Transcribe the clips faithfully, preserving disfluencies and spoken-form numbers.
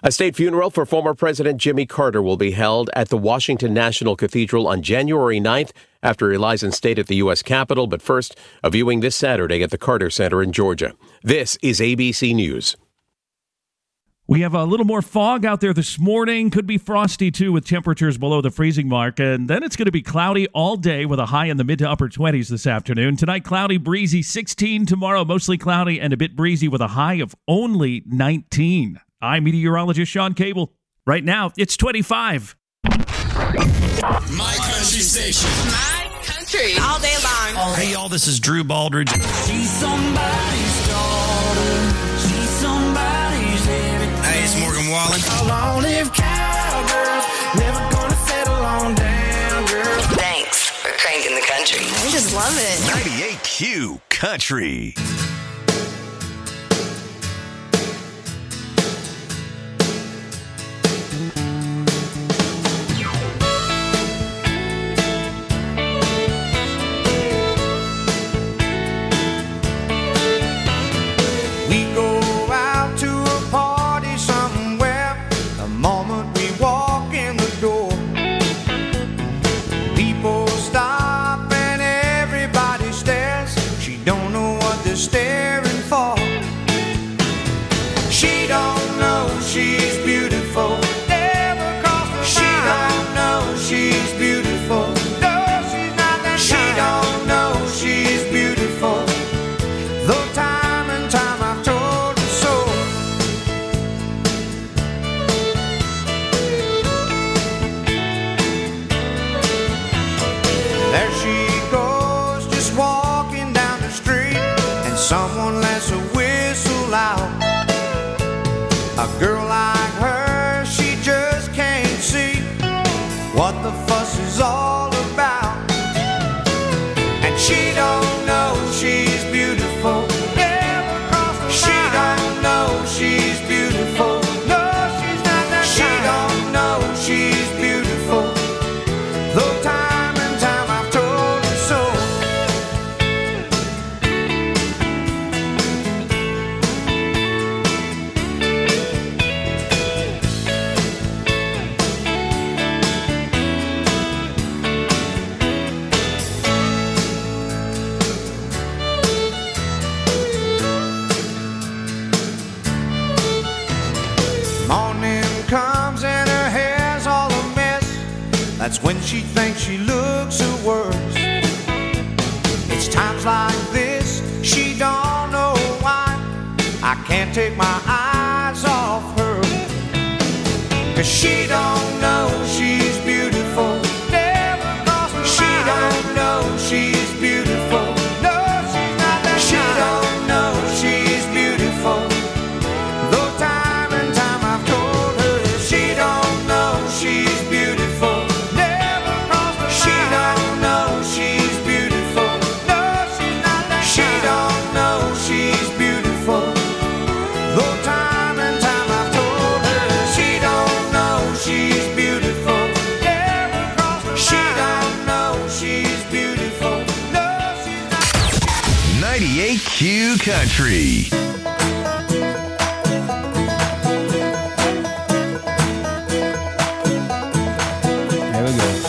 A state funeral for former President Jimmy Carter will be held at the Washington National Cathedral on January ninth after he lies in state at the U S Capitol. But first, a viewing this Saturday at the Carter Center in Georgia. This is A B C News. We have a little more fog out there this morning. Could be frosty, too, with temperatures below the freezing mark. And then it's going to be cloudy all day with a high in the mid to upper twenties this afternoon. Tonight, cloudy, breezy, sixteen. Tomorrow, mostly cloudy and a bit breezy with a high of only nineteen. I'm meteorologist Sean Cable. Right now, it's twenty-five. My country station. My country. All day long. Hey, y'all, this is Drew Baldridge. She's somebody's daughter. She's somebody's everything. Hey, it's Morgan Wallen. A long-lived cowgirl. Never gonna settle on down, girl. Thanks for cranking the country. I just love it. ninety-eight Q Country. That's when she thinks she looks her worst. It's times like this, she don't know why I can't take my eyes off her. Cause she don't know she's beautiful. Never crossed her mind. She don't know she's beautiful. No, she's not that She kind. Don't know she's beautiful. Though time and time I've told her she don't know she's beautiful. ninety-eight Q Country. There we go.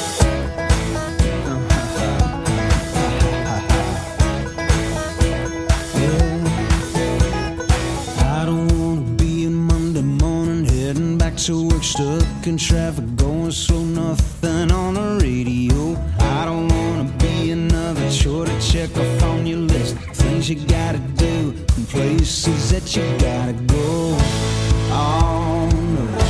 I don't want to be a Monday morning heading back to work, stuck in traffic, going slow, nothing on the radio. I don't want to be another chore to check off on your list. Things you gotta do and places that you gotta go. Oh no.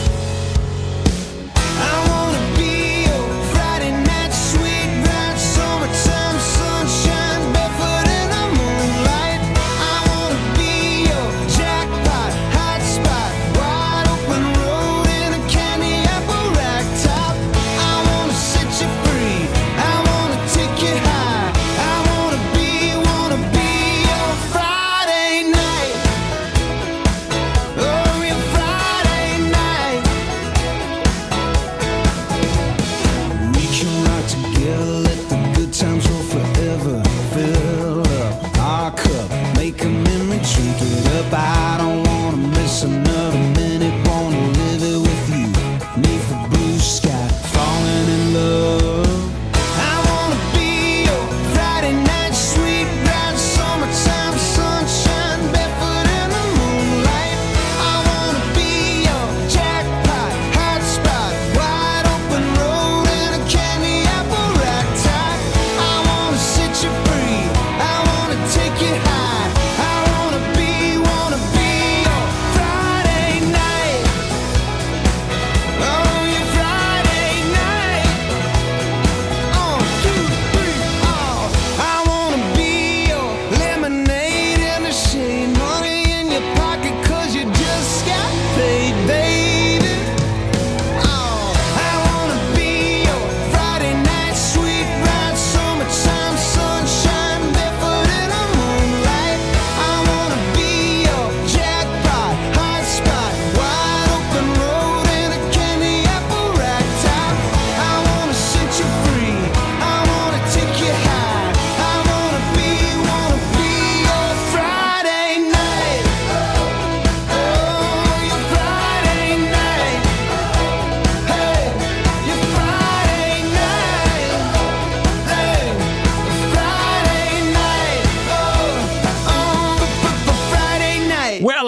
I wanna be your Friday night sweet bright summertime sunshine, barefoot in the moonlight. I wanna be your jackpot hot spot, wide open road in a candy apple rack top. I wanna set you free, I wanna take you high. I wanna be, wanna be your Friday night. Oh, your Friday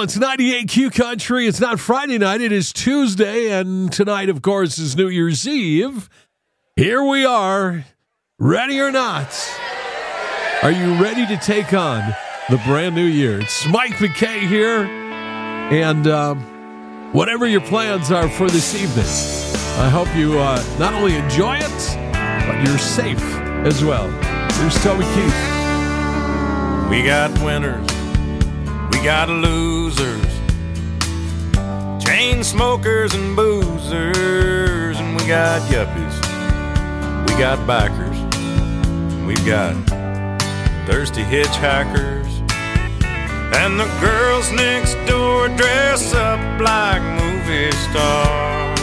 It's ninety-eight Q Country. It's not Friday night. It is Tuesday, and tonight, of course, is New Year's Eve. Here we are, ready or not. Are you ready to take on the brand new year? It's Mike McKay here, and um, whatever your plans are for this evening, I hope you uh, not only enjoy it, but you're safe as well. Here's Toby Keith. We got winners, we got losers, chain smokers and boozers, and we got yuppies, we got bikers, we've got thirsty hitchhikers, and the girls next door dress up like movie stars.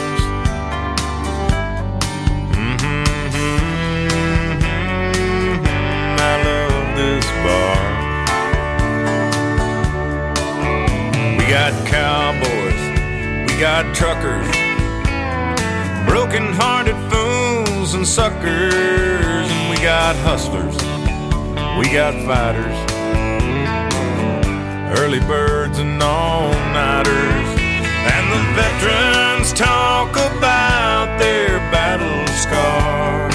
Mm-hmm, mm-hmm, I love this bar. We got cowboys, we got truckers, broken-hearted fools and suckers, and we got hustlers, we got fighters, early birds and all-nighters, and the veterans talk about their battle scars.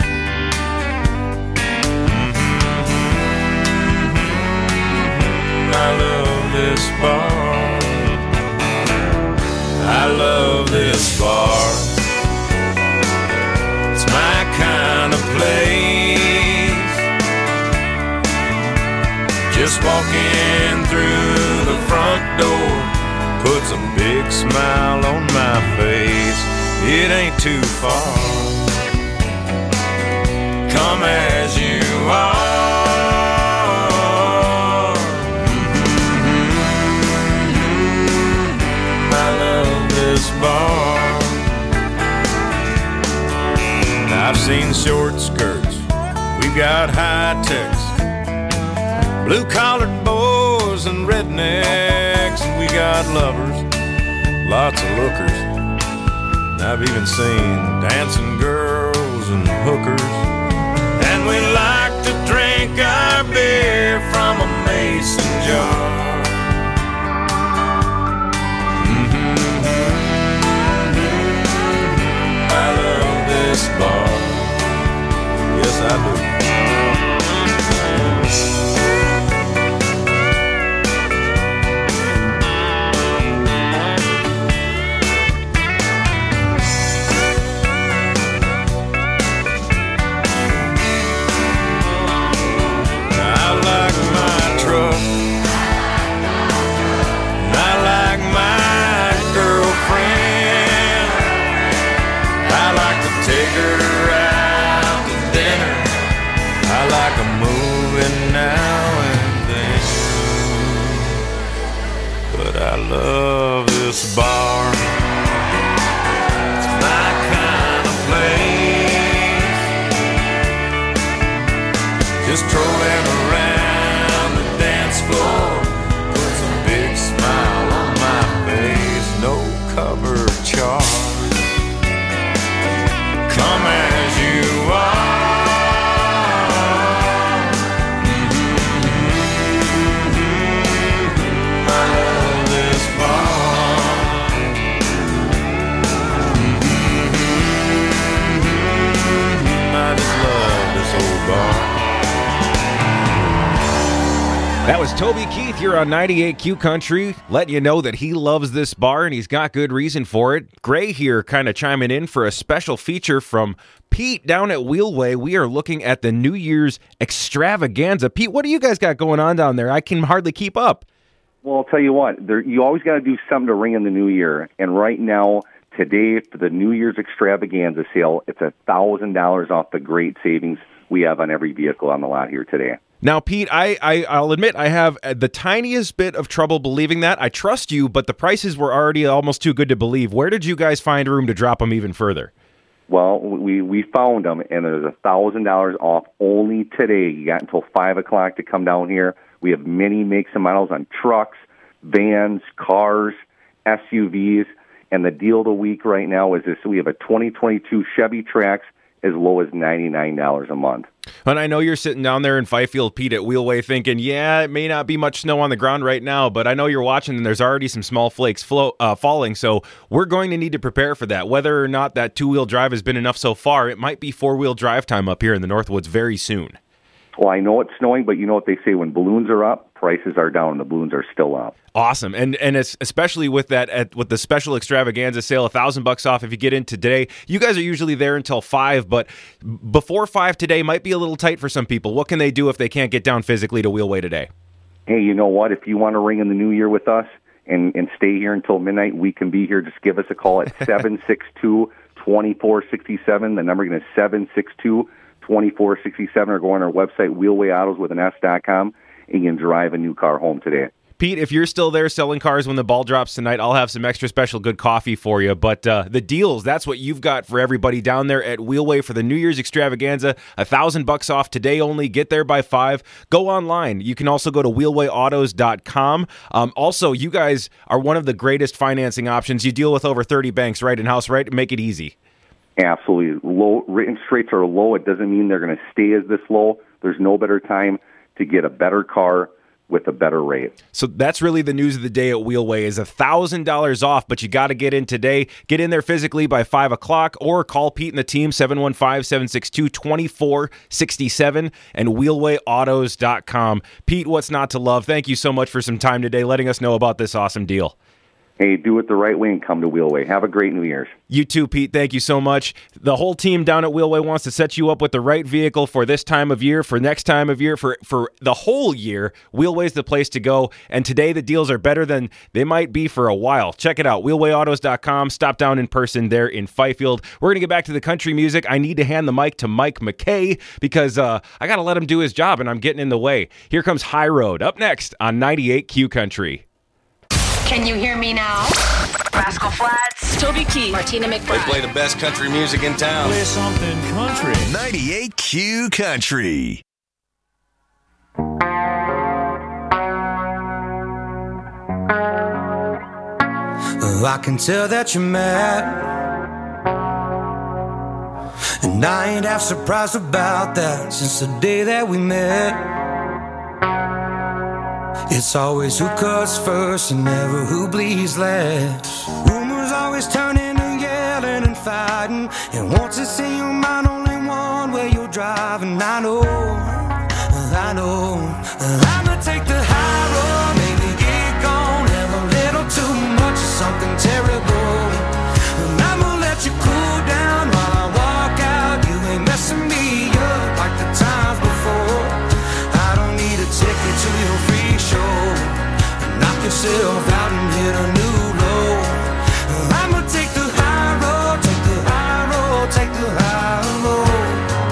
Mm-hmm. I love this bar. I love this bar. It's my kind of place. Just walking through the front door puts a big smile on my face. It ain't too far. Come as you are. Mm-hmm. I love this bar. I've seen short skirts, we've got high techs, blue-collared boys and rednecks, and we got lovers, lots of lookers. And I've even seen dancing girls and hookers. And we like to drink our beer from a mason jar. Mm-hmm. I love this bar. Yes, I do. I love this bar. It's my kind of place. Just strolling around the dance floor puts a big smile on my face. No cover charge. Come as you are. That was Toby Keith here on ninety-eight Q Country, letting you know that he loves this bar and he's got good reason for it. Gray here kind of chiming in for a special feature from Pete down at Wheelway. We are looking at the New Year's extravaganza. Pete, what do you guys got going on down there? I can hardly keep up. Well, I'll tell you what, there, you always got to do something to ring in the new year. And right now, today, for the New Year's extravaganza sale, it's one thousand dollars off the great savings we have on every vehicle on the lot here today. Now, Pete, I, I, I'll admit I have the tiniest bit of trouble believing that. I trust you, but the prices were already almost too good to believe. Where did you guys find room to drop them even further? Well, we, we found them, and there's one thousand dollars off only today. You got until five o'clock to come down here. We have many makes and models on trucks, vans, cars, S U Vs, and the deal of the week right now is this. We have a twenty twenty-two Chevy Trax as low as ninety-nine dollars a month. And I know you're sitting down there in Fifield, Pete, at Wheelway thinking, yeah, it may not be much snow on the ground right now, but I know you're watching and there's already some small flakes flow, uh, falling, so we're going to need to prepare for that. Whether or not that two-wheel drive has been enough so far, it might be four-wheel drive time up here in the Northwoods very soon. Well, I know it's snowing, but you know what they say, when balloons are up, prices are down, and the balloons are still up. Awesome, and and it's especially with that at, with the special extravaganza sale, a thousand bucks off if you get in today. You guys are usually there until five, but before five today might be a little tight for some people. What can they do if they can't get down physically to Wheelway today? Hey, you know what? If you want to ring in the new year with us and, and stay here until midnight, we can be here. Just give us a call at seven six two, two four six seven. The number again is seven six two, two four six seven, or go on our website, wheelway autos with an S dot com, and you can drive a new car home today. Pete, if you're still there selling cars when the ball drops tonight, I'll have some extra special good coffee for you. But uh, the deals, that's what you've got for everybody down there at Wheelway for the New Year's extravaganza. A thousand bucks off today only. Get there by five. Go online. You can also go to wheelway autos dot com. Um, also, you guys are one of the greatest financing options. You deal with over thirty banks right in-house, right? Make it easy. Absolutely. Low interest rates are low. It doesn't mean they're going to stay as this low. There's no better time to get a better car with a better rate. So that's really the news of the day at Wheelway is one thousand dollars off, but you got to get in today. Get in there physically by five o'clock or call Pete and the team, seven one five, seven six two, two four six seven and wheelway autos dot com. Pete, what's not to love? Thank you so much for some time today letting us know about this awesome deal. Hey, do it the right way and come to Wheelway. Have a great New Year's. You too, Pete. Thank you so much. The whole team down at Wheelway wants to set you up with the right vehicle for this time of year, for next time of year, for, for the whole year. Wheelway's the place to go. And today the deals are better than they might be for a while. Check it out, wheelway autos dot com. Stop down in person there in Fifield. We're going to get back to the country music. I need to hand the mic to Mike McKay because uh, I got to let him do his job and I'm getting in the way. Here comes High Road up next on ninety-eight Q Country. Can you hear me now? Rascal Flatts, Toby Keith, Martina McBride. They play the best country music in town. Play something country. ninety-eight Q Country. Oh, I can tell that you're mad, and I ain't half surprised about that since the day that we met. It's always who cuts first and never who bleeds last. Rumors always turn into yelling and fighting, and once it's in your mind, only one way you're driving. I know, I know, I'ma take the high road, maybe get gone, have a little too much of something terrible. And I'ma let you cool down while I walk out. You ain't messing me up like the times before. I don't need a ticket to your free show. Knock yourself out and hit a new low. I'ma take the high road, take the high road, take the high road.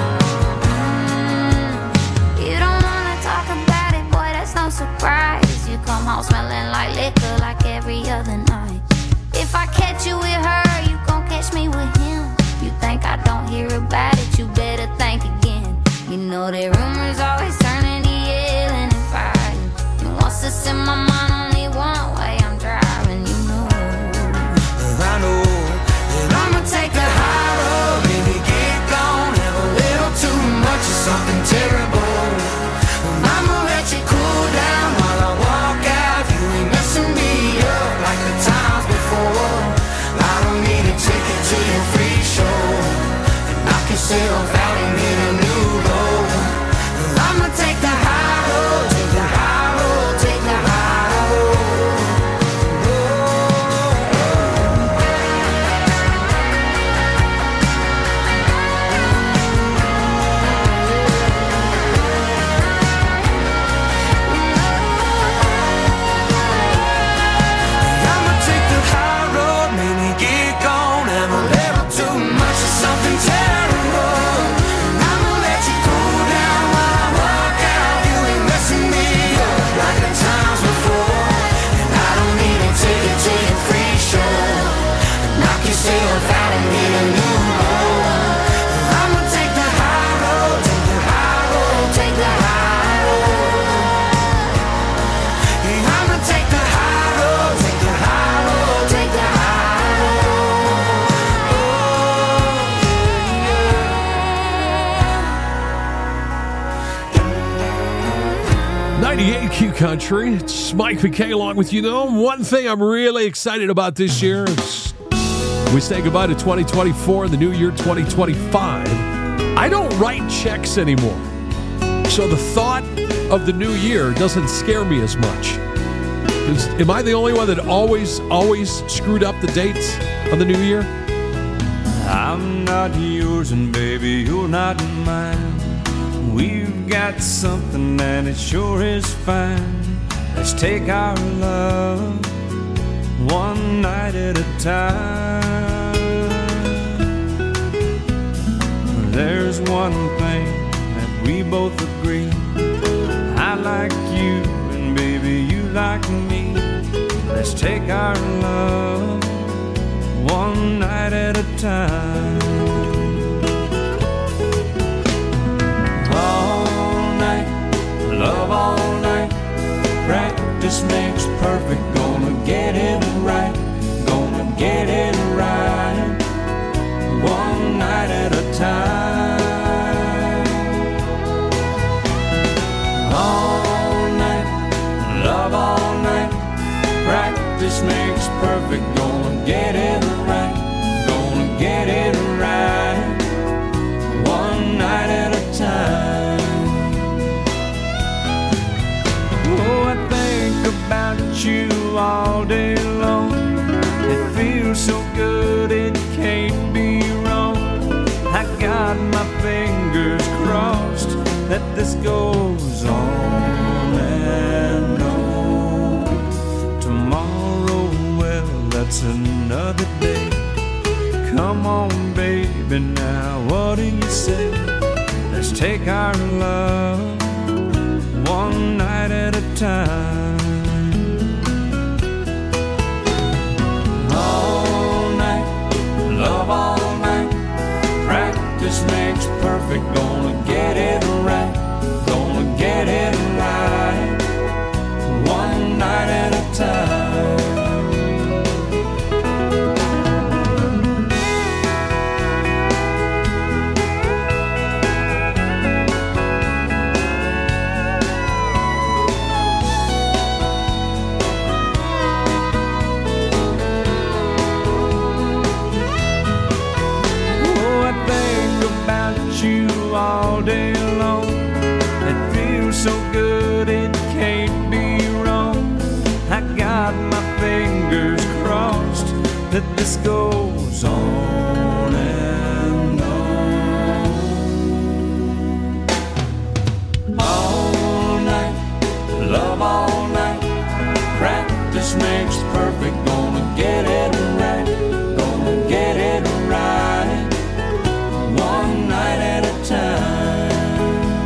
You don't wanna talk about it, boy, that's no surprise. You come home smelling like liquor like every other night. If I catch you with her, you gon' catch me with him. You think I don't hear about it, you better think again. You know that rumors always turn into yelling and fighting. And once it's in my mind, only one way I'm driving, you know. I know that I'ma take the high road, baby, get gone, have a little too much of something terrible. I'ma let you cool down while I walk out. You ain't messing me up like the times before. I don't need a ticket to your free show. And knock yourself out and hit a new low. I'ma take the high road, take the high road, take the high road. I'ma take the high road, maybe get gone, have a little too much of something terrible. And I'ma let you cool down while I walk out. You ain't messing me up like the times before. And I don't need a ticket to your free show. Knock yourself out and hit a new low. I'ma take the high road, take the high road, take the high road. Yeah, I'ma take the high road, take the high road, take the high road. Oh, yeah, yeah. Q Country. It's Mike McKay along with you, though. One thing I'm really excited about this year is we say goodbye to twenty twenty-four and the new year twenty twenty-five. I don't write checks anymore. So the thought of the new year doesn't scare me as much. Is, am I the only one that always, always screwed up the dates on the new year? I'm not yours and baby, you're not mine. We've got something and it sure is fine. Let's take our love one night at a time. There's one thing that we both agree. I like you and baby you like me. Let's take our love one night at a time. All night, love all night. Practice makes perfect. Gonna get it right. Gonna get it right. One night at a time. All night, love all night. Practice makes perfect. Gonna get it right. Gonna get it right. One night at a time. Oh, I think about you all day long. It feels so good, it can't be wrong. I got my fingers crossed that this goes on and on. Tomorrow, well, that's another day. Come on, baby, now what do you say? Let's take our love one night at a time. All night, love all night. Practice makes perfect. Gonna get it right. Gonna get it right. One night at a time. All day long, it feels so good, it can't be wrong. I got my fingers crossed that this goes on and on. All night, love all night. Practice makes perfect. Gonna get it right. Gonna get it right. One night at a time.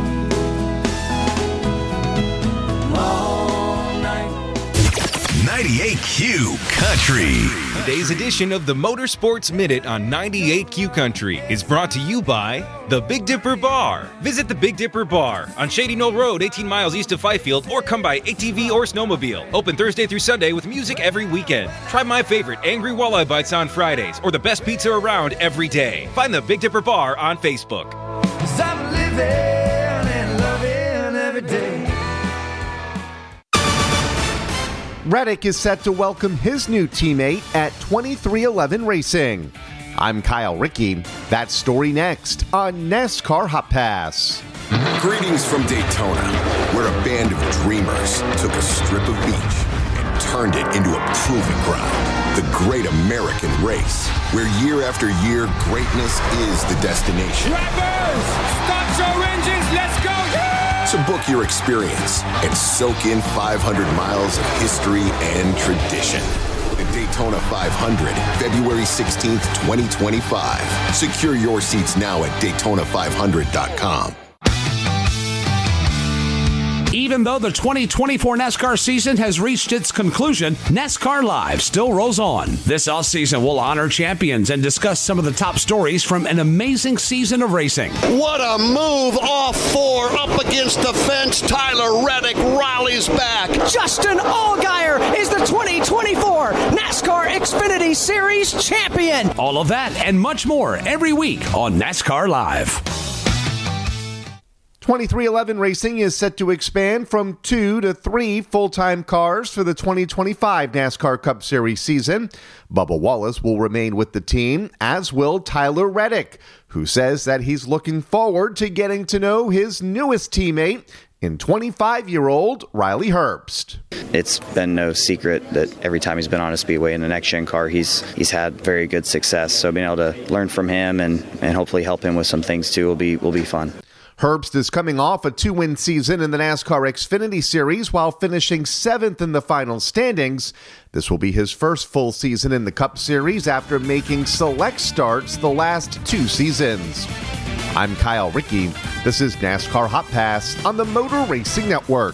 All night. ninety-eight Q Country. Today's edition of the Motorsports Minute on ninety-eight Q Country is brought to you by the Big Dipper Bar. Visit the Big Dipper Bar on Shady Knoll Road, eighteen miles east of Fifield, or come by A T V or Snowmobile. Open Thursday through Sunday with music every weekend. Try my favorite Angry Walleye Bites on Fridays, or the best pizza around every day. Find the Big Dipper Bar on Facebook. 'Cause I'm living and loving every day. Reddick is set to welcome his new teammate at twenty-three eleven Racing. I'm Kyle Rickey. That story next on NASCAR Hot Pass. Greetings from Daytona, where a band of dreamers took a strip of beach and turned it into a proving ground. The Great American Race, where year after year, greatness is the destination. Drivers, start your engines, let's go! Yeah! So book your experience and soak in five hundred miles of history and tradition. The Daytona five hundred, February sixteenth, twenty twenty-five. Secure your seats now at Daytona five hundred dot com. Even though the twenty twenty-four NASCAR season has reached its conclusion, NASCAR Live still rolls on. This offseason, we'll honor champions and discuss some of the top stories from an amazing season of racing. What a move off four, up against the fence. Tyler Reddick rallies back. Justin Allgaier is the twenty twenty-four NASCAR Xfinity Series champion. All of that and much more every week on NASCAR Live. twenty-three eleven Racing is set to expand from two to three full-time cars for the twenty twenty-five NASCAR Cup Series season. Bubba Wallace will remain with the team, as will Tyler Reddick, who says that he's looking forward to getting to know his newest teammate in twenty-five-year-old Riley Herbst. It's been no secret that every time he's been on a speedway in the next-gen car, he's he's had very good success. So being able to learn from him and, and hopefully help him with some things too will be will be fun. Herbst is coming off a two-win season in the NASCAR Xfinity Series while finishing seventh in the final standings. This will be his first full season in the Cup Series after making select starts the last two seasons. I'm Kyle Rickey. This is NASCAR Hot Pass on the Motor Racing Network.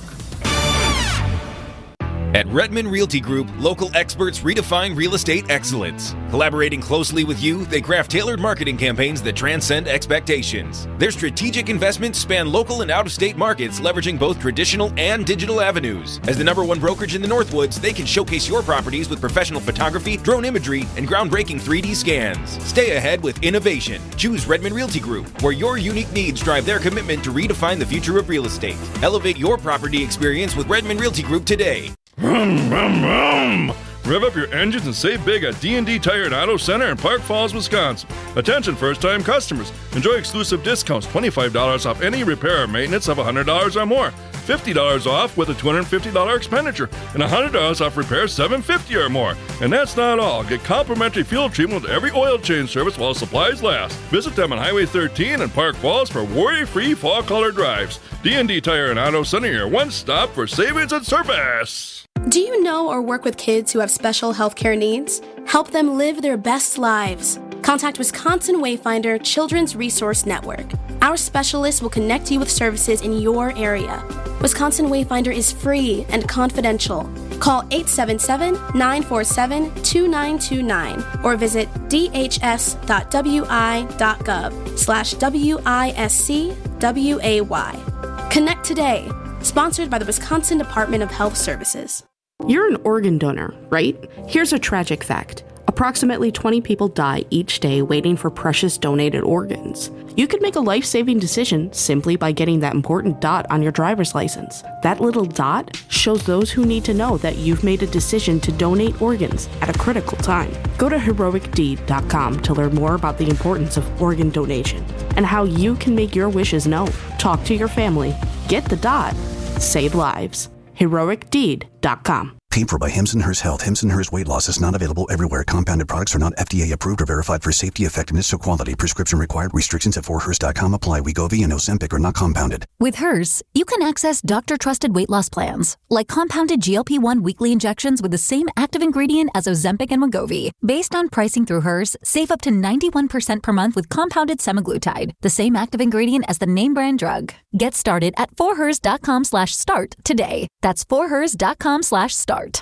At Redmond Realty Group, local experts redefine real estate excellence. Collaborating closely with you, they craft tailored marketing campaigns that transcend expectations. Their strategic investments span local and out-of-state markets, leveraging both traditional and digital avenues. As the number one brokerage in the Northwoods, they can showcase your properties with professional photography, drone imagery, and groundbreaking three D scans. Stay ahead with innovation. Choose Redmond Realty Group, where your unique needs drive their commitment to redefine the future of real estate. Elevate your property experience with Redmond Realty Group today. Vroom, vroom, vroom. Rev up your engines and save big at D and D Tire and Auto Center in Park Falls, Wisconsin. Attention first-time customers. Enjoy exclusive discounts, twenty-five dollars off any repair or maintenance of one hundred dollars or more, fifty dollars off with a two hundred fifty dollars expenditure, and one hundred dollars off repairs seven hundred fifty dollars or more. And that's not all. Get complimentary fuel treatment with every oil change service while supplies last. Visit them on Highway thirteen in Park Falls for worry-free fall color drives. D and D Tire and Auto Center, your one-stop for savings and service. Do you know or work with kids who have special healthcare needs? Help them live their best lives. Contact Wisconsin Wayfinder Children's Resource Network. Our specialists will connect you with services in your area. Wisconsin Wayfinder is free and confidential. Call eight seven seven, nine four seven, two nine two nine or visit d h s dot w i dot gov slash W I S C W A Y. Connect today. Sponsored by the Wisconsin Department of Health Services. You're an organ donor, right? Here's a tragic fact. Approximately twenty people die each day waiting for precious donated organs. You could make a life-saving decision simply by getting that important dot on your driver's license. That little dot shows those who need to know that you've made a decision to donate organs at a critical time. Go to heroic deed dot com to learn more about the importance of organ donation and how you can make your wishes known. Talk to your family. Get the dot. Save lives. heroic deed dot com. Paid for by Hims and Hers Health. Hims and Hers weight loss is not available everywhere. Compounded products are not F D A approved or verified for safety, effectiveness, or quality. Prescription required. Restrictions at for hers dot com apply. Wegovy and Ozempic are not compounded. With Hers, you can access doctor-trusted weight loss plans, like compounded G L P one weekly injections with the same active ingredient as Ozempic and Wegovy. Based on pricing through Hers, save up to ninety-one percent per month with compounded semaglutide, the same active ingredient as the name brand drug. Get started at for hers dot com slash start today. That's for hers dot com slash start.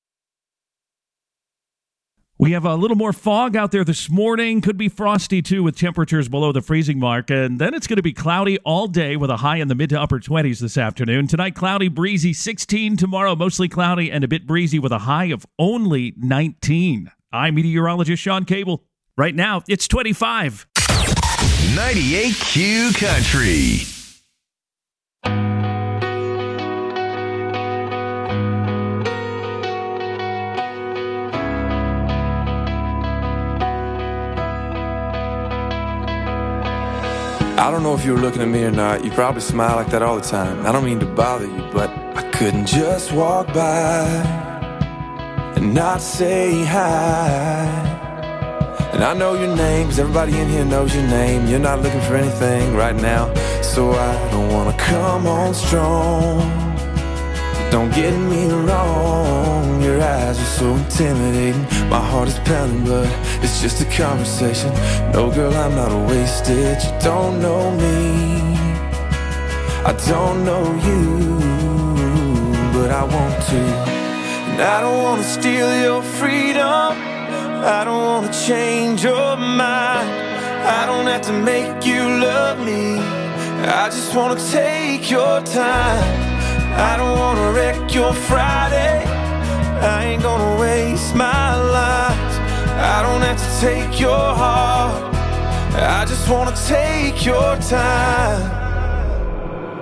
We have a little more fog out there this morning. Could be frosty, too, with temperatures below the freezing mark. And then it's going to be cloudy all day with a high in the mid to upper twenties this afternoon. Tonight, cloudy, breezy, sixteen. Tomorrow, mostly cloudy and a bit breezy with a high of only nineteen. I'm meteorologist Sean Cable. Right now, it's twenty-five. ninety-eight Q Country. I don't know if you were looking at me or not. You probably smile like that all the time. I don't mean to bother you, but I couldn't just walk by and not say hi. And I know your name, 'cause everybody in here knows your name. You're not looking for anything right now, so I don't wanna come on strong. Don't get me wrong, your eyes are so intimidating. My heart is pounding, but it's just a conversation. No, girl, I'm not wasted. You don't know me, I don't know you, but I want to. And I don't want to steal your freedom, I don't want to change your mind. I don't have to make you love me, I just want to take your time. I don't wanna wreck your Friday, I ain't gonna waste my life. I don't have to take your heart, I just wanna take your time.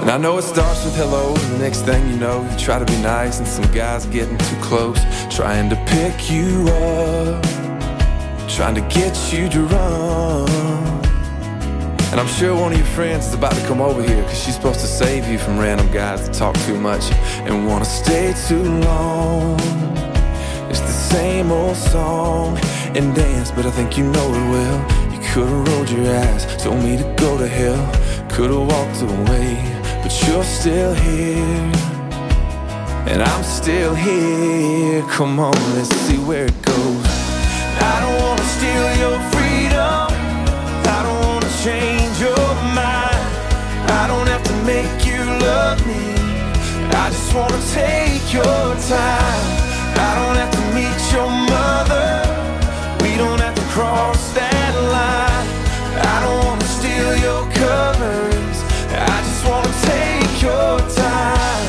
And I know it starts with hello, and the next thing you know, you try to be nice, and some guy's getting too close, trying to pick you up, trying to get you to run. And I'm sure one of your friends is about to come over here, cause she's supposed to save you from random guys that talk too much and wanna stay too long. It's the same old song and dance, but I think you know it well. You could've rolled your eyes, told me to go to hell, could've walked away, but you're still here, and I'm still here. Come on, let's see where it goes. I don't wanna steal your freedom, I don't wanna change your mind, I don't have to make you love me, I just wanna take your time. I don't have to meet your mother, we don't have to cross that line. I don't wanna steal your covers, I just wanna take your time.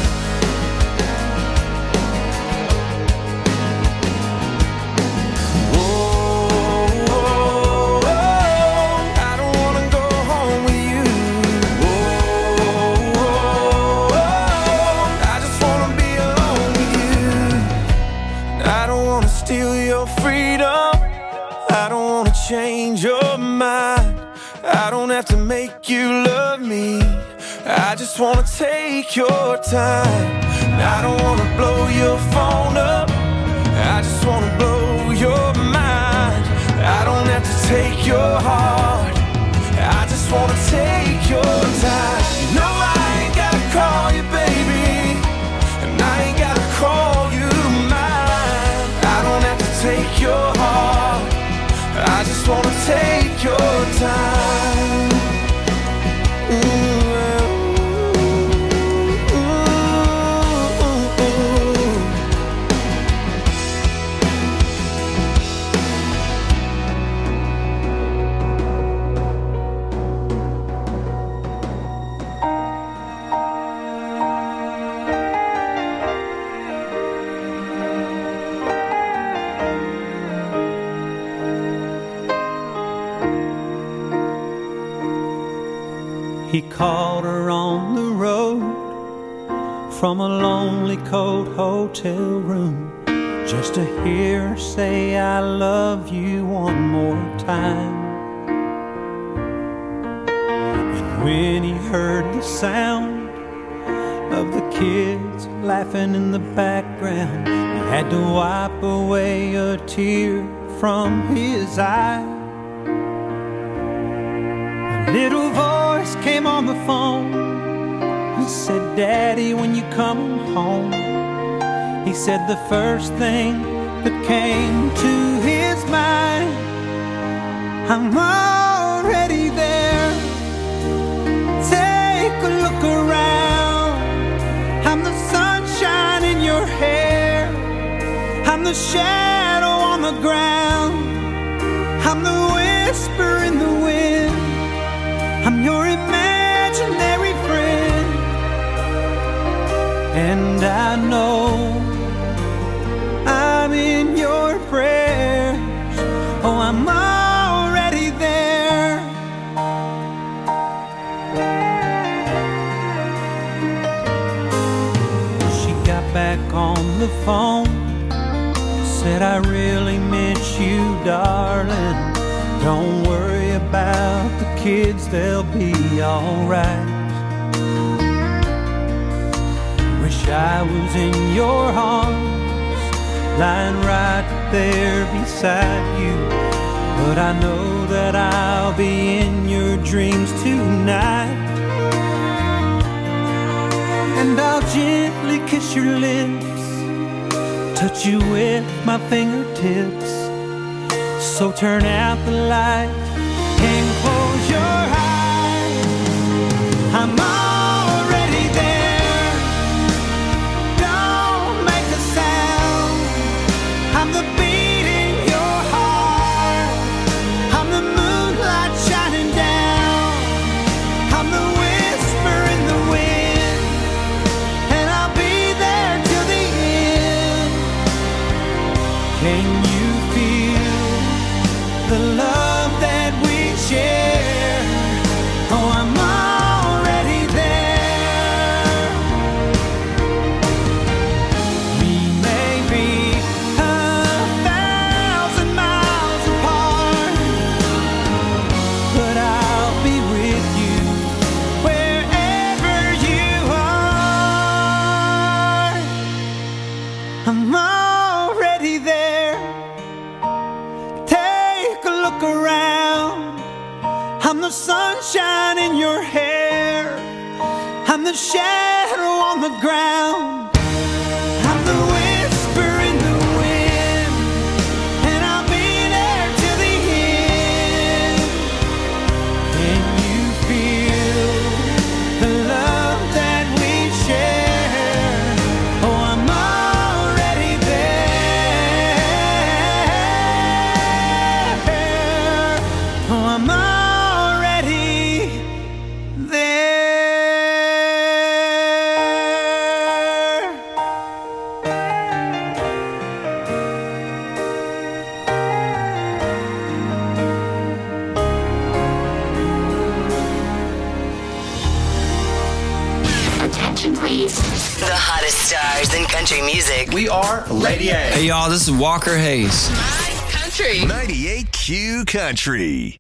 Oh, oh, oh, I don't wanna go home with you. Oh, oh, oh, I just wanna be alone with you. I don't wanna steal your freedom, I don't wanna change your mind, I don't have to make you love me, I just wanna take your time. I don't wanna blow your phone up, I just wanna blow your mind. I don't have to take your heart, I just wanna take your time. No, I ain't gotta call you baby, and I ain't gotta call you mine. I don't have to take your heart, I just wanna take your time. Ooh. He called her on the road from a lonely cold hotel room, just to hear her say I love you one more time. And when he heard the sound of the kids laughing in the background, he had to wipe away a tear from his eye. A little voice came on the phone, he said, Daddy, when you come home. He said the first thing that came to his mind, I'm already there. Take a look around, I'm the sunshine in your hair, I'm the shadow on the ground, I'm the whisper in the wind, I'm your imaginary friend. And I know I'm in your prayers. Oh, I'm already there. She got back on the phone, said I really miss you, darling. Don't worry about the kids, they'll be alright. Wish I was in your arms, lying right there beside you, but I know that I'll be in your dreams tonight. And I'll gently kiss your lips, touch you with my fingertips. So turn out the light and close your eyes. I'm already there. Don't make a sound. I'm the beat in your heart. I'm the moonlight shining down. I'm the whisper in the wind, and I'll be there till the end. Can you feel the love that we share? Oh, I'm already look around, I'm the sunshine in your hair, I'm the shadow on the ground, I'm the whisper in the wind, and I'll be there till the end. Can you feel the love that we share? Oh, I'm already there. Oh, I'm already there. Attention, please. The hottest stars in country music. We are Lady A. Hey, y'all, this is Walker Hayes. Country. ninety-eight Q Country.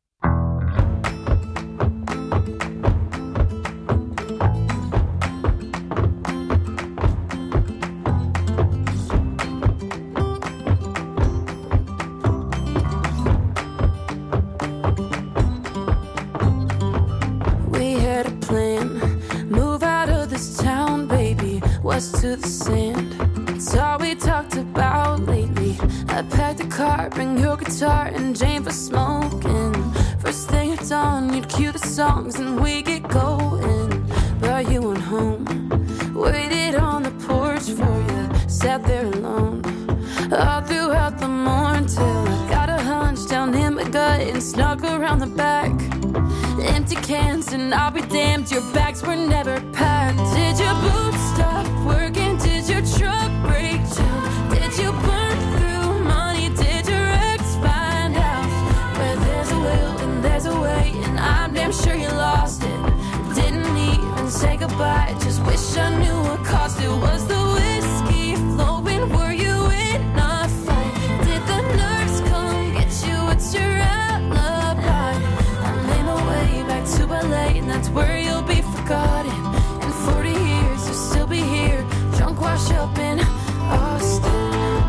We had a plan, move out of this town, baby, west to the sand. It's all we talked about lately. I packed a car, bring your guitar and Jane for smoking. First thing at dawn, you'd cue the songs and we get going. But you went home, waited on the porch for you, sat there alone all throughout the morning till I got a hunch down in my gut and snuck around the back. Empty cans and I'll be damned, your bags were never packed. Did your boots stop working? Did your truck break down? Did you burn through money? Did your ex find out? Where there's a will and there's a way, and I'm damn sure you lost it. Didn't even say goodbye, just wish I knew what cost it. Was the whiskey flowing? Were you in a fight? Did the nerves come get you? It's your alibi. I'm in a way back to L A, and that's where you'll be forgotten. In forty years, you'll still be here, drunk, wash up in Austin.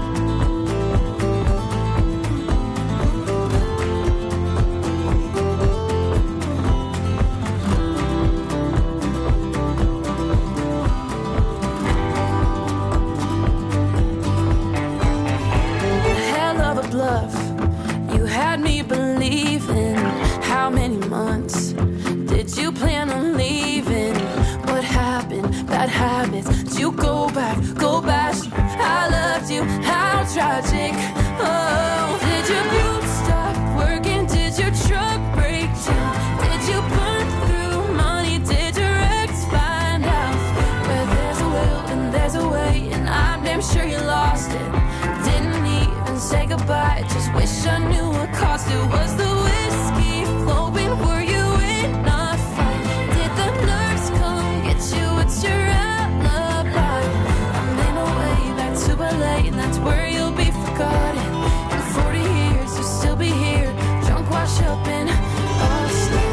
Hell of a bluff, you had me believing. How many months did you plan on leaving? What happened? Bad habits. Did you go back? Go back. I loved you. How tragic. Oh, did your boots stop working? Did your truck break down? Did you burn through money? Did your ex find out? Where there's a will and there's a way, and I'm damn sure you lost it. Didn't even say goodbye, just wish I knew what cost it. Was the whiskey flowing? Were you in a fight? Did the nerves come get you? It's your alibi. I'm in a way back to L A, and that's where you'll be forgotten. In forty years, you'll still be here, drunk, wash up in Austin.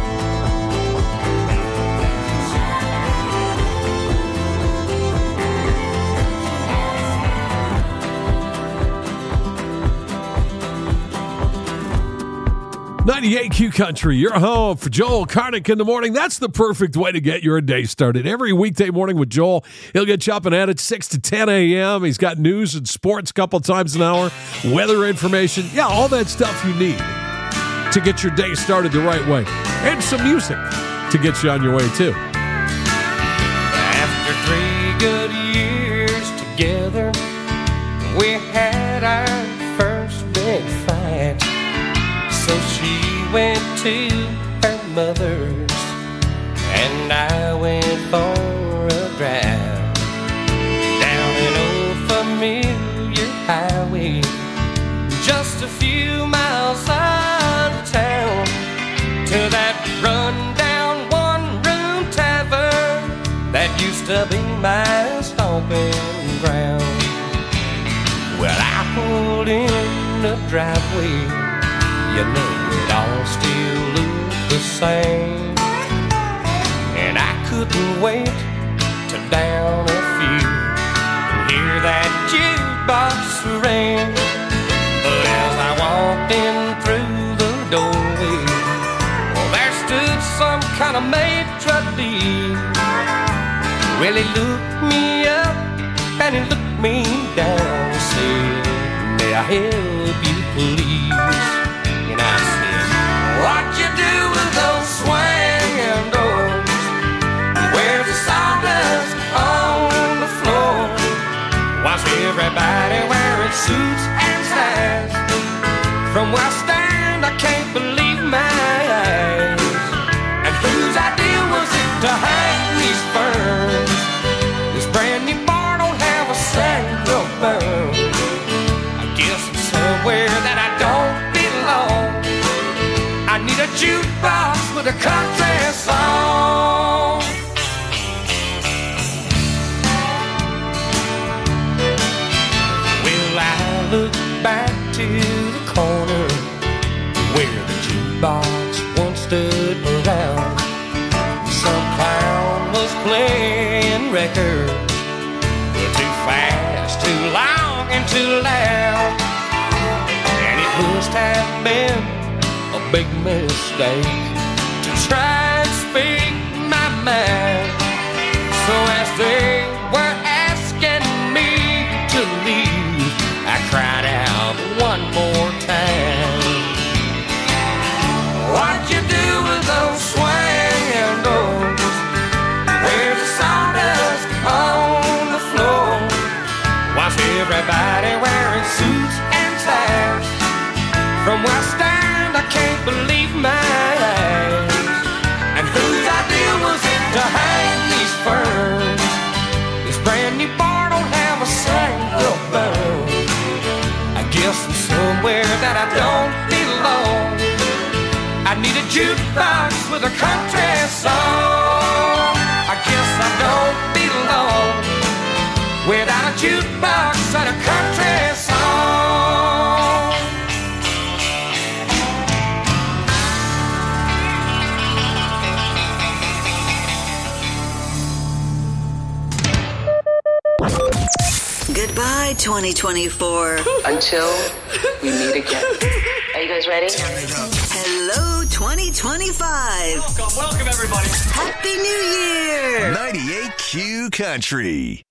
ninety-eight Q Country, your home for Joel Karnick in the morning. That's the perfect way to get your day started. Every weekday morning with Joel, he'll get you up and at it six to ten a.m. He's got news and sports a couple times an hour, weather information. Yeah, all that stuff you need to get your day started the right way. And some music to get you on your way, too. After three good years together, we had our first big fight. So she went to her mother's, and I went for a drive down an old familiar highway, just a few miles out of town, to that run-down one-room tavern that used to be my stomping ground. Well, I pulled in the driveway, you know it all still looked the same, and I couldn't wait to down a few and hear that jukebox ring. But as I walked in through doorway, well, there stood some kind of maitre d'. Well, he looked me up and he looked me down and said, may I help you, please? And I said, what you do with those swinging doors? Where's the sawdust on the floor? Why's everybody wearing suits and ties? From where I stand, I can't believe my eyes. And whose idea was it to hang these ferns? This brand new bar don't have a single burn. I guess I'm somewhere that I don't belong. I need a jukebox with a country song. Well, I look back to the corner where the jukebox once stood around. Some clown was playing records, too fast, too long, and too loud. And it must have been a big mistake to try and speak my mind. So as they were asking me to leave, I cried out one more time. What you do with those swinging doors? Where's the sawdust on the floor? Why's everybody wearing suits and ties? From where I stand, I can't believe my eyes. And whose idea was it to hang these ferns? This brand new bar don't have a single burn. I guess I'm somewhere that I don't belong. I need a jukebox with a country song. I guess I don't belong without a jukebox and a country song. Goodbye, twenty twenty-four. Until we meet again. Are you guys ready? Hello, twenty twenty-five. Welcome, welcome, everybody. Happy New Year. ninety-eight Q Country.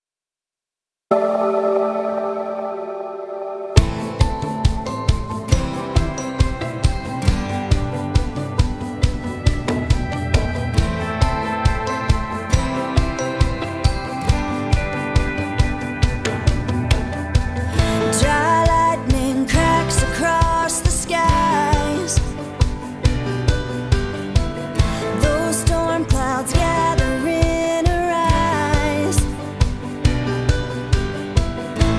Dry lightning cracks across the skies. Those storm clouds gather in her eyes.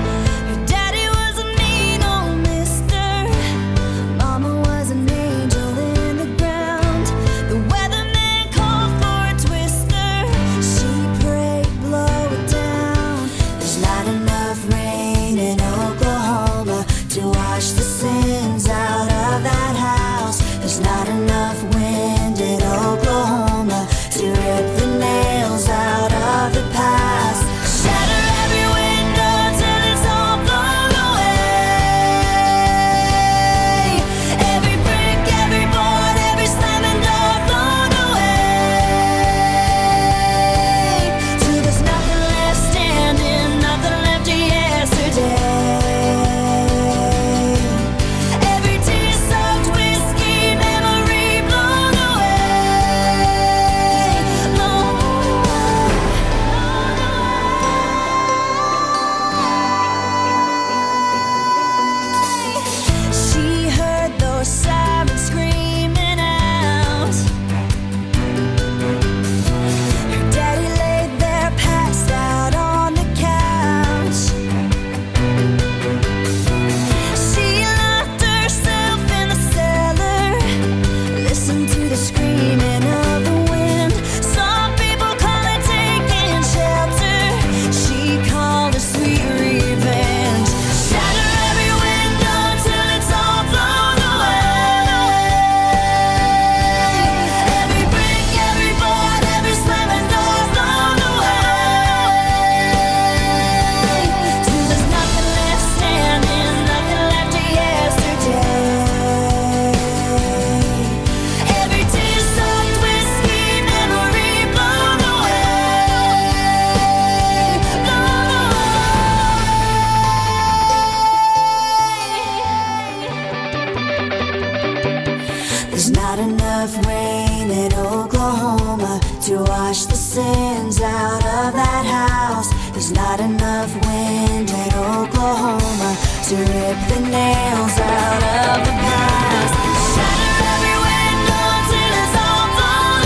not enough rain in Oklahoma to wash the sins out of that house. There's not enough wind in Oklahoma to rip the nails out of the past. Shatter every window until it's all blown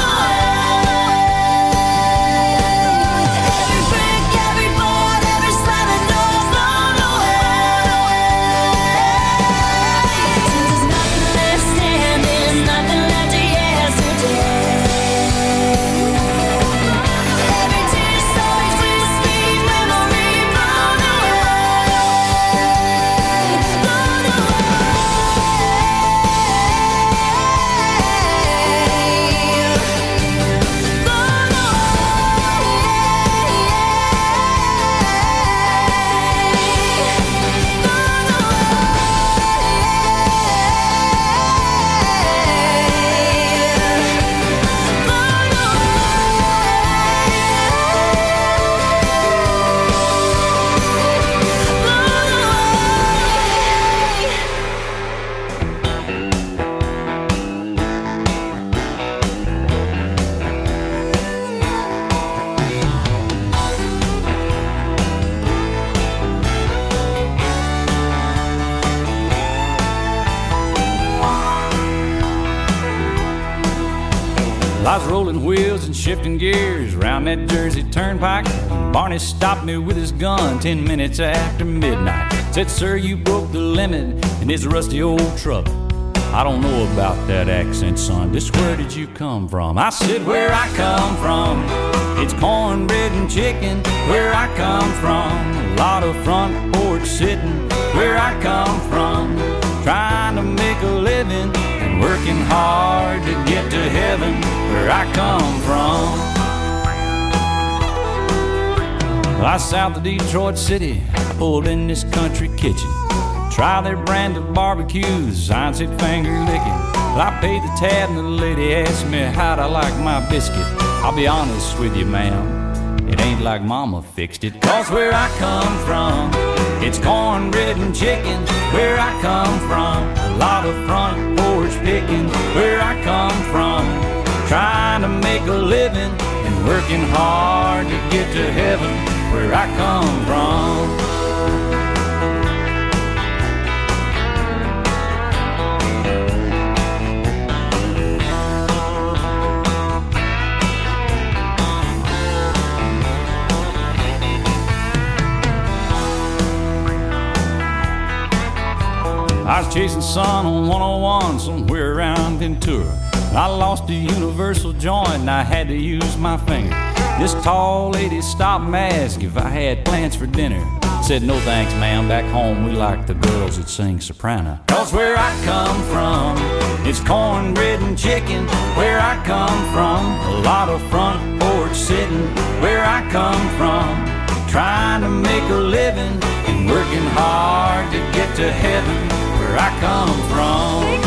away. Every brick, every board, every slamming door blown away. Till there's nothing left standing, nothing left to yesterday. Every tear so crispy, memory blown away, blown I was rolling wheels and shifting gears around that Jersey turnpike. Barney stopped me with his gun ten minutes after midnight. Said, sir, you broke the limit in this rusty old truck. I don't know about that accent, son. Just where did you come from? I said, where I come from, it's cornbread and chicken. Where I come from, a lot of front porch sitting. Where I come from, trying to make a living and working hard to get to heaven. Where I come from, I south of Detroit City, I pulled in this country kitchen. Try their brand of barbecues, I said finger licking. Well, I paid the tab and the lady asked me how'd I like my biscuit. I'll be honest with you, ma'am, it ain't like mama fixed it. Cause where I come from, it's cornbread and chicken. Where I come from, a lot of front porch picking. Where I come from, trying to make a living and working hard to get to heaven. Where I come from. I was chasing sun on one oh one somewhere around Ventura. I lost a universal joint and I had to use my finger. This tall lady stopped and asked if I had plans for dinner. Said, no thanks, ma'am, back home we like the girls that sing soprano. Cause where I come from, it's cornbread and chicken. Where I come from, a lot of front porch sitting. Where I come from, trying to make a living and working hard to get to heaven. Where I come from.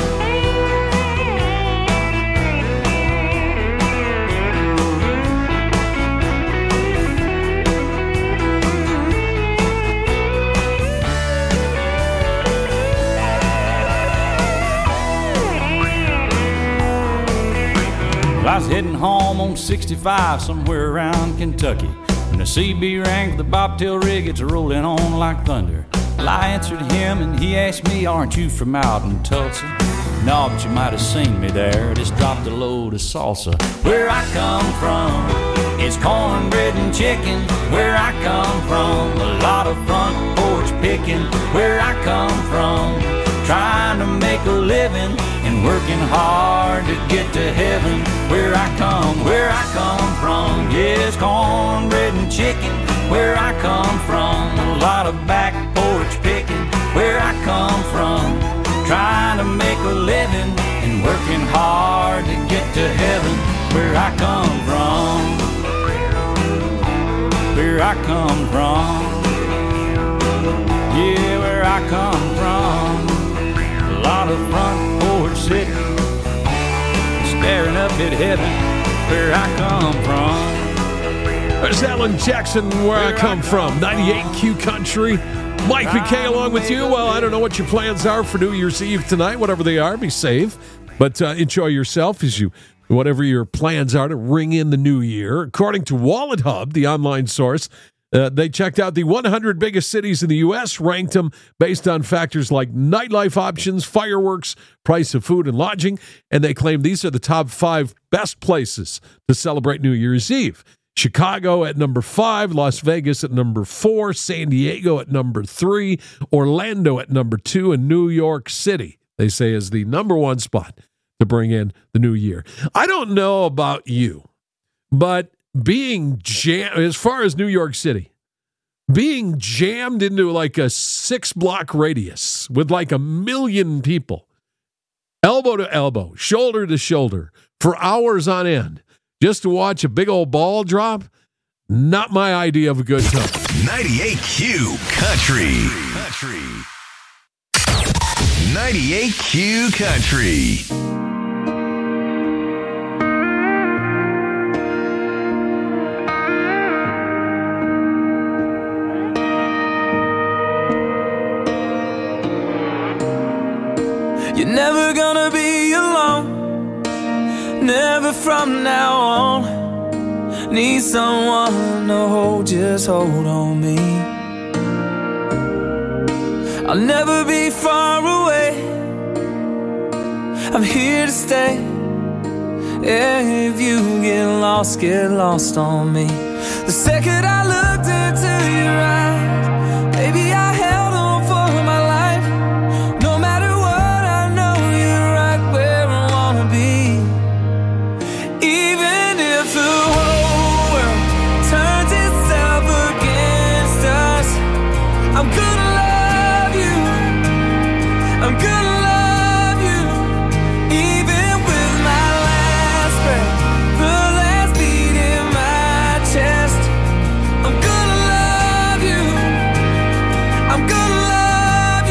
I was heading home on sixty-five somewhere around Kentucky when the C B rang for the bobtail rig. It's rolling on like thunder. Well, I answered him and he asked me, aren't you from out in Tulsa? No, but you might have seen me there. Just dropped a load of salsa. Where I come from, it's cornbread and chicken. Where I come from, a lot of front porch picking. Where I come from, trying to make a living and working hard to get to heaven. Where I come, where I come from, yes, cornbread and chicken. Where I come from, a lot of back porch picking. Where I come from, trying to make a living and working hard to get to heaven. Where I come from, where I come from, yeah, where I come from. A lot of front porch sitting, staring up at heaven. Where I come from. There's Alan Jackson, Where I Come From, ninety-eight Q Country. Mike P K along with you. Well, I don't know what your plans are for New Year's Eve tonight. Whatever they are, be safe. But uh, enjoy yourself as you, whatever your plans are to ring in the new year. According to Wallet Hub, the online source, uh, they checked out the one hundred biggest cities in the U S, ranked them based on factors like nightlife options, fireworks, price of food and lodging, and they claim these are the top five best places to celebrate New Year's Eve. Chicago at number five, Las Vegas at number four, San Diego at number three, Orlando at number two, and New York City, they say, is the number one spot to bring in the new year. I don't know about you, but being jammed, as far as New York City, being jammed into like a six block radius with like a million people, elbow to elbow, shoulder to shoulder, for hours on end, just to watch a big old ball drop, not my idea of a good time. ninety-eight Q Country. Country. ninety-eight Q Country. You're never gonna be alone, never from now on. Need someone to hold, just hold on me. I'll never be far away, I'm here to stay. Yeah, if you get lost, get lost on me. The second I looked into your eyes, baby, I held on for my life. No matter what, I know you're right where I wanna be. Even if the whole world turns itself against us, I'm gonna love you, I'm gonna love you. Even with my last breath, the last beat in my chest, I'm gonna love you, I'm gonna love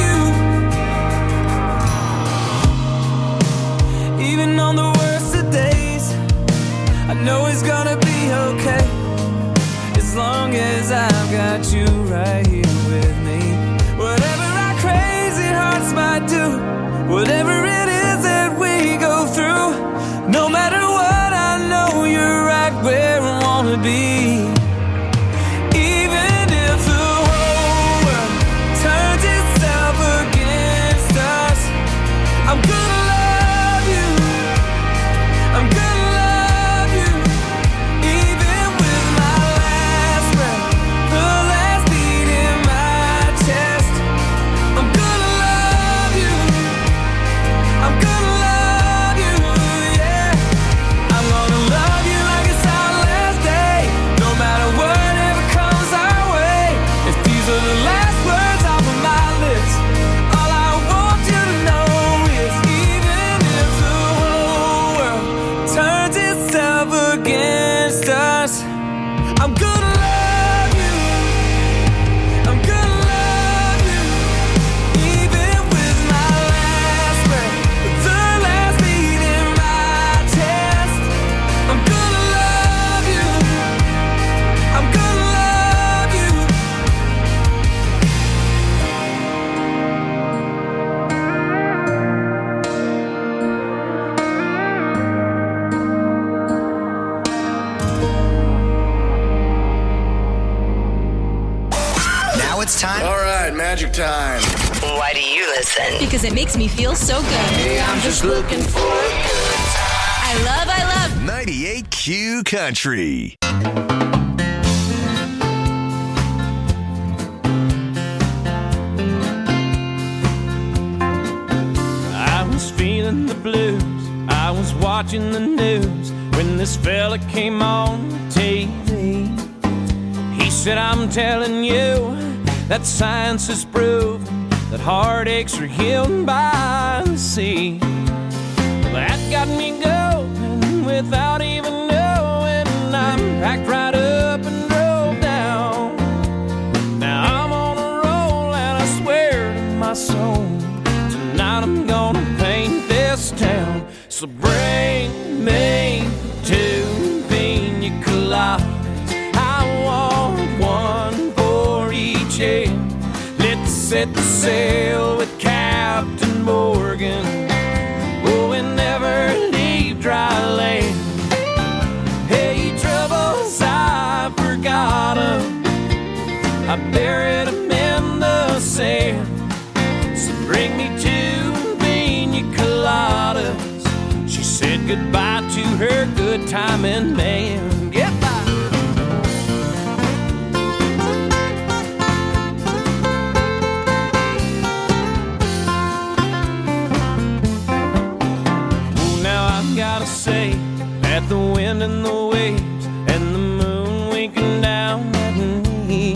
you. Even on the worst of days, I know it's gonna be okay, as long as I've got you right here with me. Whatever our crazy hearts might do, whatever it is that we go through, no matter what, I know you're right where I wanna be. Even if the whole world turns itself against us, I'm gonna love you, I'm gonna love you. Even with my last breath, the last beat in my chest, I'm gonna love you, I'm gonna love you, yeah. I'm gonna love you like it's our last day, no matter whatever comes our way. If these are the last words off of my lips, all I want you to know is, even if the whole world turns itself against us, I'm gonna love you, I'm gonna love you. Even with my last breath, the last beat in my chest, I'm gonna love you, I'm gonna love you. Now it's time. All right, magic time. Why do you listen? Because it makes me feel so good. Hey, I'm just looking for a good time. I love, I love. ninety-eight Q Country. I was feeling the blues, I was watching the news when this fella came on T V. He said, I'm telling you that science has proven that heartaches are healed by the sea. Well, that got me going without even knowing. I'm packed right up and drove down. Now I'm on a roll and I swear to my soul, tonight I'm gonna paint this town. So bring me two pina coladas, I want one for each head. Let's set the sail with Captain Morgan. Oh, whenever goodbye to her good timing man. Goodbye. Oh, now I've gotta say that the wind and the waves and the moon winking down at me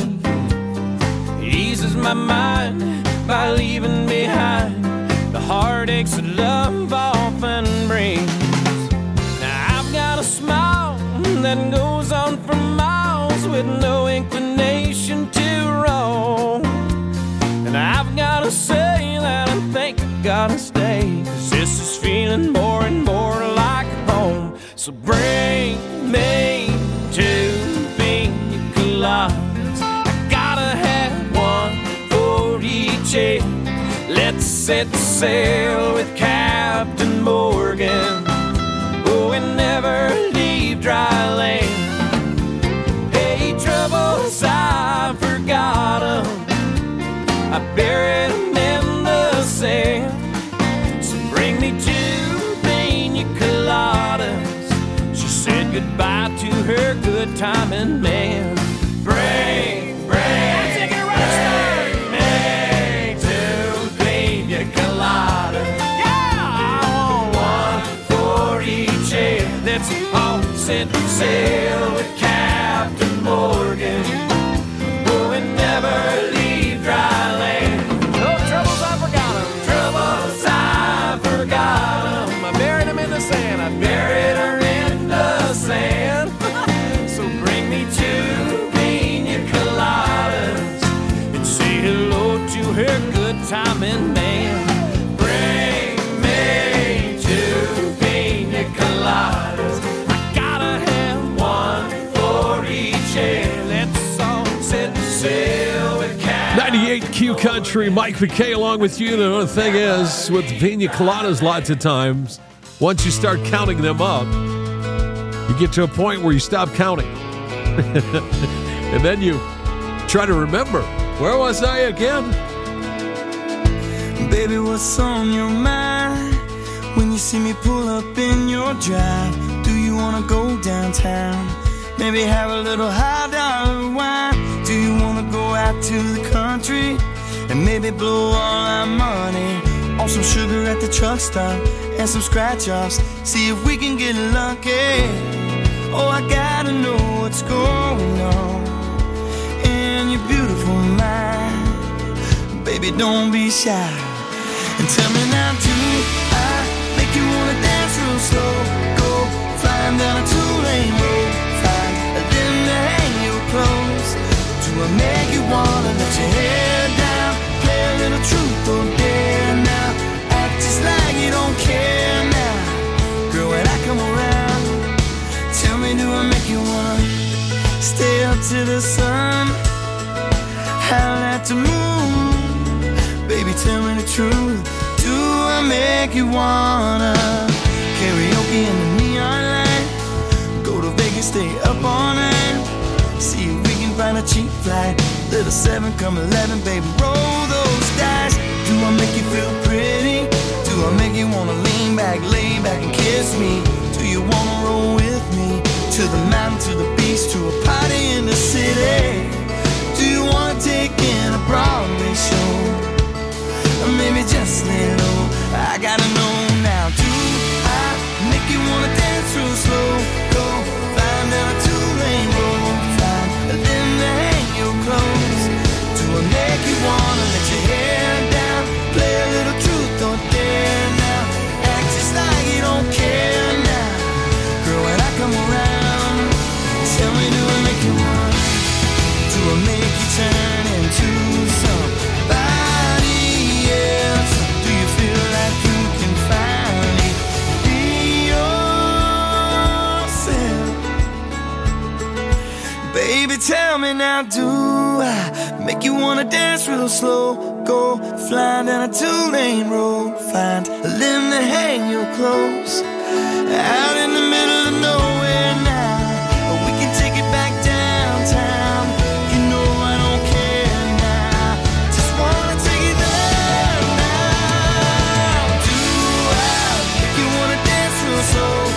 eases my mind by leaving behind the heartaches that love often brings. Now I've got a smile that goes on for miles with no inclination to roam. And I've got to say that I think I gotta stay, 'cause this is feeling more and more like home. So bring me two pina coladas. I gotta have one for each head. Let's set sail with Captain Morgan. Oh, and never leave dry land. Hey, troubles, I forgot 'em. I buried 'em in the sand. So bring me two pina coladas. She said goodbye to her good timing man. Bring, bring, take it right, bring me two pina coladas. Yeah, I want one for each head. Let's all set sail with Captain Morgan. Oh, and never leave dry land. No troubles, I forgot 'em. Troubles, I forgot 'em. I buried 'em in the sand. I buried her in the sand. So bring me two pina coladas and say hello to her good timing man. Bring me two pina coladas. I gotta have one for each head. Let's all set sail with Captain. ninety-eight Q Country, Mike McKay along with you. The other thing is, with pina coladas, lots of times, once you start counting them up, you get to a point where you stop counting. And then you try to remember, where was I again? Baby, what's on your mind when you see me pull up in your drive? Do you wanna go downtown? Maybe have a little high dollar wine? Do you wanna go out to the country and maybe blow all our money on some sugar at the truck stop and some scratch offs? See if we can get lucky. Oh, I gotta know what's going on in your beautiful mind. Baby, don't be shy. And tell me now, do I make you wanna dance real slow? Go flying down a two-lane road, find a limb to hang your clothes. Do I make you wanna let your hair down, play a little truth or dare now, act just like you don't care now? Girl, when I come around, tell me, do I make you wanna stay up to the sun, howl at the moon? Baby, tell me the truth. Do I make you wanna karaoke in the neon light, go to Vegas, stay up all night, see if we can find a cheap flight, little seven come eleven, baby, roll those dice. Do I make you feel pretty? Do I make you wanna lean back, lay back and kiss me? Do you wanna roll with me to the mountain, to the beach, to a party in the city? Do you wanna take in a Broadway show? Or maybe just lay low. I gotta know now. Do I make you wanna dance real slow? Go flying down a two-lane road, find a limb to hang your clothes. Do I make you wanna let your hair down, play a little truth or dare now, act just like you don't care now? Girl, when I come around, tell me, do I make you wanna? Do I make you turn into somebody else? Do you feel like you can finally be yourself? Baby, tell me now, do I make you wanna dance real slow? Go flying down a two-lane road, find a limb to hang your clothes, out in the middle of nowhere now. We can take it back downtown. You know I don't care now. Just wanna take it there now. Do I make you wanna dance real slow?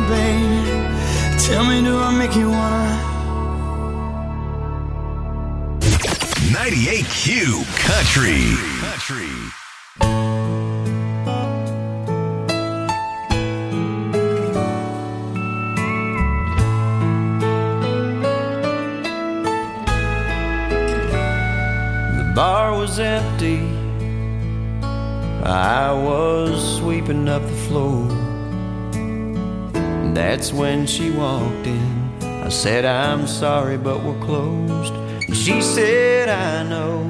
babe. Tell me, do I make you wanna? ninety-eight Q Country. Country. The bar was empty. I was sweeping up the floor. That's when she walked in. I said, I'm sorry, but we're closed. She said, I know,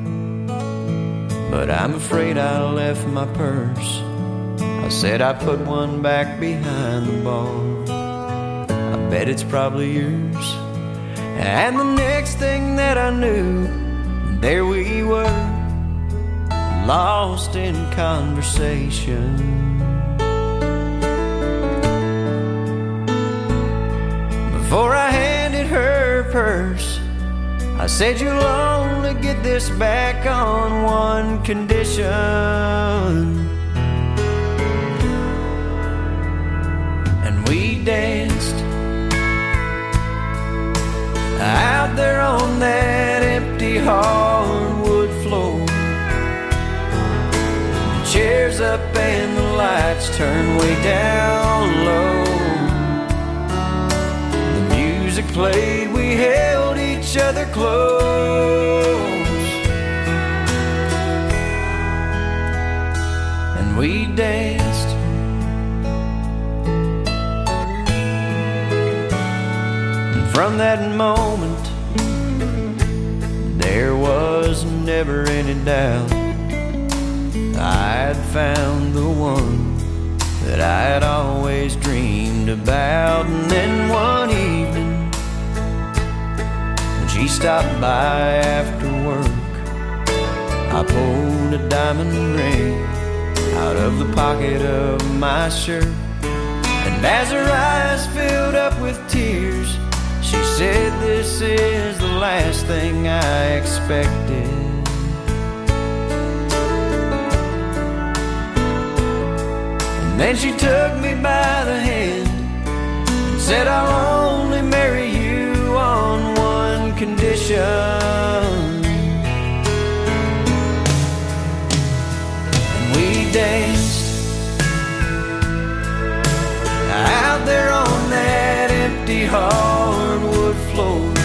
but I'm afraid I left my purse. I said, I put one back behind the bar. I bet it's probably yours. And the next thing that I knew, there we were, lost in conversation. Before I handed her purse, I said, you'll only get this back on one condition. And we danced out there on that empty hardwood floor. The chairs up and the lights turned way down low. The music played, we held each other close, and we danced. And from that moment, there was never any doubt I'd found the one that I'd always dreamed about. And then one evening, she stopped by after work. I pulled a diamond ring out of the pocket of my shirt, and as her eyes filled up with tears, she said, this is the last thing I expected. And then she took me by the hand and said, I'll only marry you on one condition. And we danced out there on that empty hardwood floor.